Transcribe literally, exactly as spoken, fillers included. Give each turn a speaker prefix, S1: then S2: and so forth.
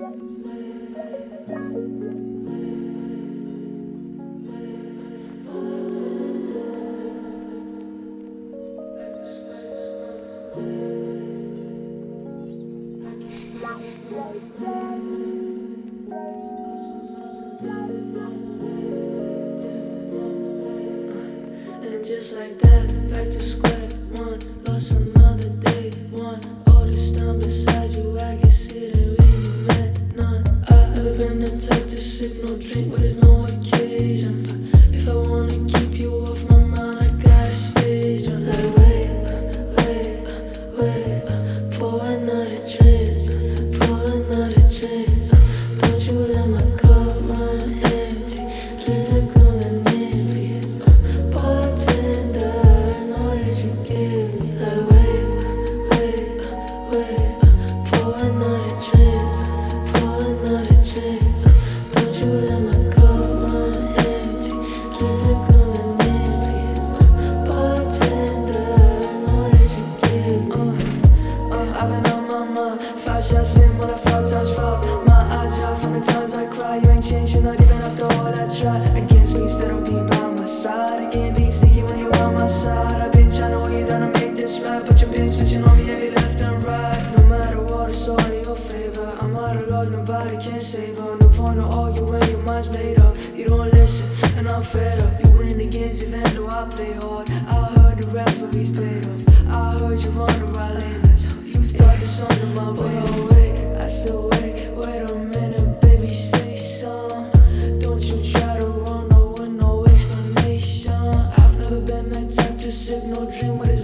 S1: And just like that, back to square one. Lost another day one. All this time beside you, I can see that really meant none. I've been the type to sip no drink, but there's no occasion. If I wanna keep you off my mind, I gotta stage one. Like wait, wait, wait, pour another drink, pour another drink. Don't you let my cup run empty, keep it coming in, please. Bartender, I know that you give me. Like wait, wait, wait, pour another drink, pour another drink. Don't you let my cup run empty, keep it coming in, please. Bartender, I know that you give me. Uh, uh, I've been on my mind. Five shots in, more than five times five. My eyes dry from the times I cry. You ain't changing, not even after all I try. Against me, instead of be by my side. I can't be sticky when you're on my side. I've been trying to hold you down to make this right, but you've been switching on me every left and right. No matter what, it's all in your favor. I'm out of luck, nobody can save her. No point to argue when your mind's made up. You don't listen, and I'm fed up. You win the games even though I play hard. I heard the referees paid off. I heard you run the right lanes. You thought this under my way. Oh wait, I said wait, wait a minute, baby, say something. Don't you try to run no with no explanation. I've never been that type to sip no drink with